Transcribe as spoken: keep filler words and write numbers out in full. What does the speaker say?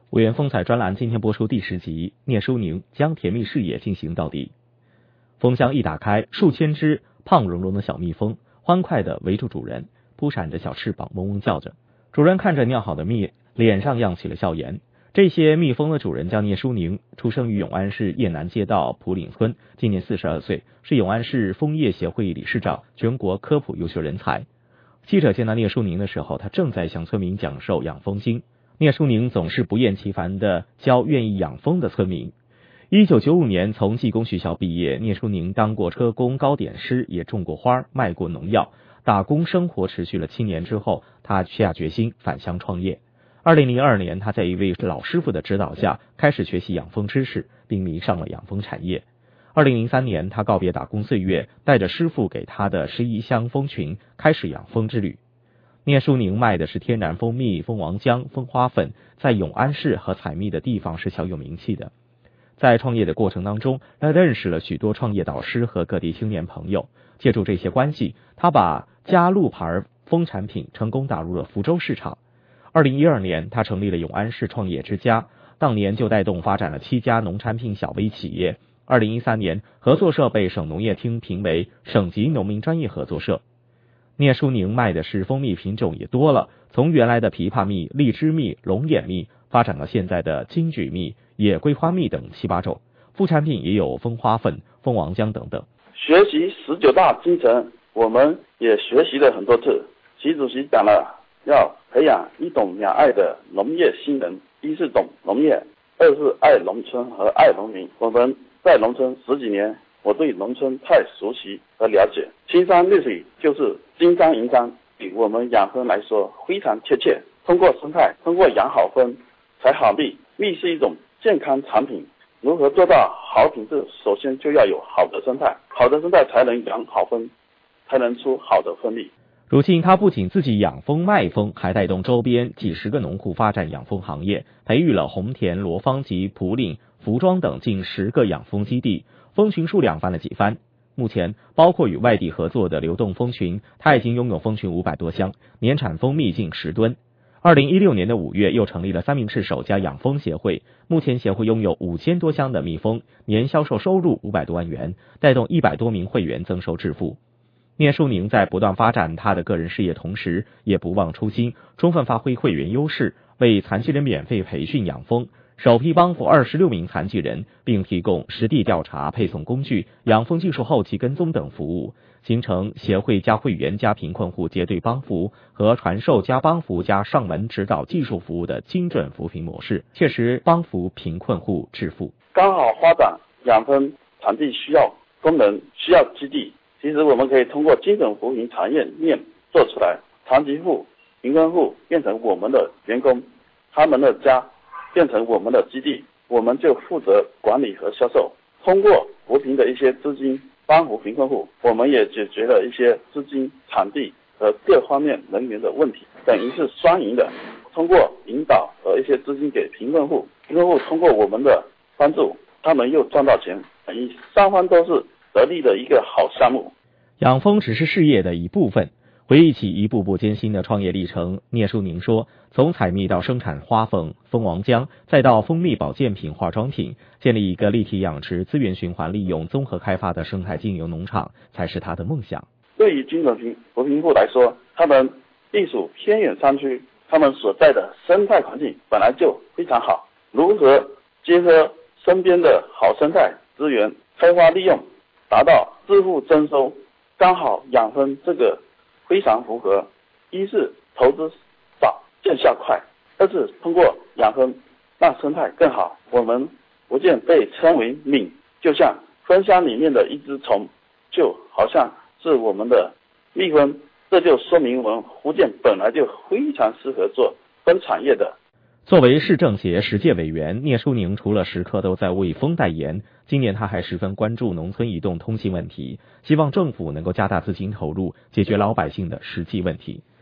委员风采专栏今天播出第十集，聂淑宁将甜蜜事业进行到底。蜂箱一打开，数千只胖茸茸的小蜜蜂欢快地围住主人，扑闪着小翅膀，嗡嗡叫着。主人看着酿好的蜜，脸上漾起了笑颜。这些蜜蜂的主人叫聂淑宁，出生于永安市雁南街道普岭村，今年四十二岁，是永安市蜂业协会理事长，全国科普优秀人才。记者见到聂淑宁的时候，他正在向村民讲授养蜂经。聂淑宁总是不厌其烦地教愿意养蜂的村民。一九九五年从技工学校毕业，聂淑宁当过车工糕点师，也种过花，卖过农药。打工生活持续了七年之后，他下决心返乡创业。二零零二年，他在一位老师傅的指导下，开始学习养蜂知识，并迷上了养蜂产业。二零零三年，他告别打工岁月，带着师傅给他的十一箱蜂群，开始养蜂之旅。聂淑宁卖的是天然蜂蜜、蜂王浆、蜂花粉，在永安市和采蜜的地方是小有名气的。在创业的过程当中，他认识了许多创业导师和各地青年朋友。借助这些关系，他把嘉鹿牌蜂产品成功打入了福州市场。二零一二年，他成立了永安市创业之家，当年就带动发展了七家农产品小微企业。二零一三年，合作社被省农业厅评为省级农民专业合作社。聂淑宁卖的是蜂蜜品种也多了，从原来的枇杷蜜、荔枝蜜、龙眼蜜，发展到现在的金桔蜜、野桂花蜜等七八种，副产品也有蜂花粉、蜂王浆等等。 学习十九大精神，我们也学习了很多次。习主席讲了，要培养一懂两爱的农业新人，一是懂农业，二是爱农村和爱农民。我们在农村十几年，我对农村太熟悉和了解，青山绿水就是金山银山，对我们养蜂来说非常贴切。通过生态，通过养好蜂，采好蜜，蜜是一种健康产品。如何做到好品质？首先就要有好的生态，好的生态才能养好蜂，才能出好的蜂蜜。 如今他不仅自己养蜂卖蜂，还带动周边几十个农户发展养蜂行业，培育了红田、罗芳及普岭、服装等近十个养蜂基地，蜂群数量翻了几番。目前包括与外地合作的流动蜂群，他已经拥有蜂群五百多箱，年产蜂蜜近十吨。二零一六年的五月，又成立了三明市首家养蜂协会，目前协会拥有五千多箱的蜜蜂，年销售收入五百多万元，带动一百多名会员增收致富。聂淑宁在不断发展他的个人事业同时，也不忘初心，充分发挥会员优势，为残疾人免费培训养蜂，首批帮扶二十六名残疾人，并提供实地调查、配送工具、养蜂技术后期跟踪等服务，形成协会加会员加贫困户结对帮扶和传授加帮扶加上门指导技术服务的精准扶贫模式，切实帮扶贫困户致富。 刚好发展养蜂场地需要功能需要基地，其实我们可以通过精准扶贫产业链做出来，残疾户、贫困户变成我们的员工，他们的家变成我们的基地，我们就负责管理和销售。通过扶贫的一些资金帮扶贫困户，我们也解决了一些资金、场地和各方面人员的问题，等于是双赢的。通过引导和一些资金给贫困户，贫困户通过我们的帮助，他们又赚到钱，等于双方都是得利的一个好项目。 养蜂只是事业的一部分。回忆起一步步艰辛的创业历程，聂淑宁说，从采蜜到生产花粉、蜂王浆，再到蜂蜜保健品、化妆品，建立一个立体养殖、资源循环利用、综合开发的生态经营农场，才是他的梦想。 对于精准扶贫户来说，他们地处偏远山区，他们所在的生态环境本来就非常好，如何结合身边的好生态资源开发利用，达到致富增收，刚好养蜂这个非常符合。一是投资少见效快，二是通过养蜂让生态更好。我们福建被称为闽，就像蜂箱里面的一只虫，就好像是我们的蜜蜂，这就说明我们福建本来就非常适合做蜂产业的。 作为市政协实践委员，聂淑宁除了时刻都在为蜂代言，今年他还十分关注农村移动通信问题，希望政府能够加大资金投入，解决老百姓的实际问题。